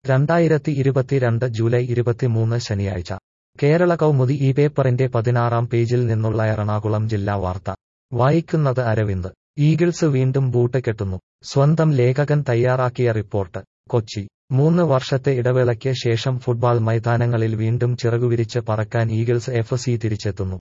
2022 July 23 ശനിയാഴ്ച കേരള കൗമുദി ഈ പേപ്പറിന്റെ 16-ാം പേജിൽ നിന്നുള്ള എറണാകുളം ജില്ലാ വാർത്ത വായിക്കുന്നത് അരവിന്ദ്. ഈഗിൾസ് വീണ്ടും ബൂട്ട് കെട്ടുന്നു. സ്വന്തം ലേഖകൻ തയ്യാറാക്കിയ റിപ്പോർട്ട്. കൊച്ചി. 3 വർഷത്തെ ഇടവേളയ്ക്ക് ശേഷം ഫുട്ബോൾ മൈതാനങ്ങളിൽ വീണ്ടും ചിറകുവിരിച്ച് പറക്കാൻ ഈഗിൾസ് എഫ്.സി. തിരിച്ചെത്തുന്നു.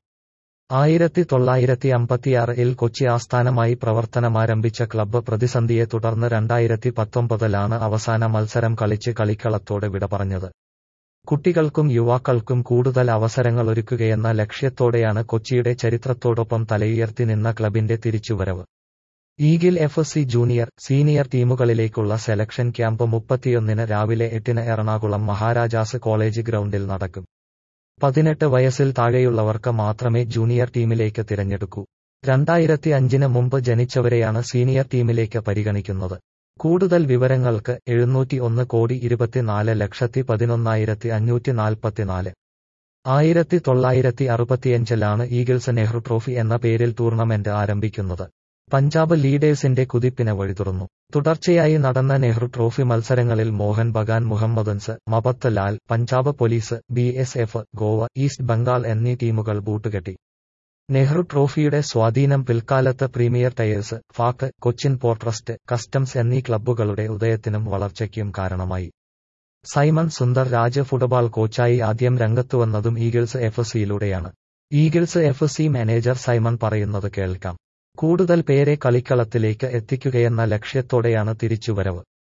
1956-ൽ കൊച്ചി ആസ്ഥാനമായി പ്രവർത്തനമാരംഭിച്ച ക്ലബ്ബ് പ്രതിസന്ധിയെ തുടർന്ന് 2019-ലാണ് അവസാന മത്സരം കളിച്ച് കളിക്കളത്തോട് വിട പറഞ്ഞത്. കുട്ടികൾക്കും യുവാക്കൾക്കും കൂടുതൽ അവസരങ്ങളൊരുക്കുകയെന്ന ലക്ഷ്യത്തോടെയാണ് കൊച്ചിയുടെ ചരിത്രത്തോടൊപ്പം തലയുയർത്തി നിന്ന ക്ലബിന്റെ തിരിച്ചുവരവ്. Eagle FC. ജൂനിയർ, സീനിയർ ടീമുകളിലേക്കുള്ള സെലക്ഷൻ ക്യാമ്പ് 31-ന് രാവിലെ 8-ന് എറണാകുളം മഹാരാജാസ് കോളേജ് ഗ്രൗണ്ടിൽ നടക്കും. 18 വയസ്സിൽ താഴെയുള്ളവർക്ക് മാത്രമേ ജൂനിയർ ടീമിലേക്ക് തിരഞ്ഞെടുക്കൂ. 2005-ന് മുമ്പ് ജനിച്ചവരെയാണ് സീനിയർ ടീമിലേക്ക് പരിഗണിക്കുന്നത്. കൂടുതൽ വിവരങ്ങൾക്ക് 701,24,11,544. 1965-ലാണ് ഈഗിൾസ് നെഹ്റു ട്രോഫി എന്ന പേരിൽ ടൂർണമെന്റ് ആരംഭിക്കുന്നത്. പഞ്ചാബ് ലീഡേഴ്സിന്റെ കുതിപ്പിന് വഴിതുറന്നു. തുടർച്ചയായി നടന്ന നെഹ്റു ട്രോഫി മത്സരങ്ങളിൽ Mohun Bagan Mohammedans, Mafatlal, Punjab police, BSF, Goa, East Bengal എന്നീ ടീമുകൾ ബൂട്ടുകെട്ടി. നെഹ്റു ട്രോഫിയുടെ സ്വാധീനം പിൽക്കാലത്ത് പ്രീമിയർ ടയേഴ്സ്, ഫാക്ക്, കൊച്ചിൻ പോർട്ട് ട്രസ്റ്റ്, കസ്റ്റംസ് എന്നീ ക്ലബ്ബുകളുടെ ഉദയത്തിനും വളർച്ചയ്ക്കും കാരണമായി. സൈമൺ സുന്ദർ രാജ് ഫുട്ബോൾ കോച്ചായി ആദ്യം രംഗത്തുവന്നതും ഈഗിൾസ് എഫ്.സിയിലൂടെയാണ്. Eagles FC. മാനേജർ സൈമൺ പറയുന്നത് കേൾക്കാം. കൂടുതൽ പേരെ കളിക്കളത്തിലേക്ക് എത്തിക്കുകയെന്ന ലക്ഷ്യത്തോടെയാണ് തിരിച്ചുവരവ്.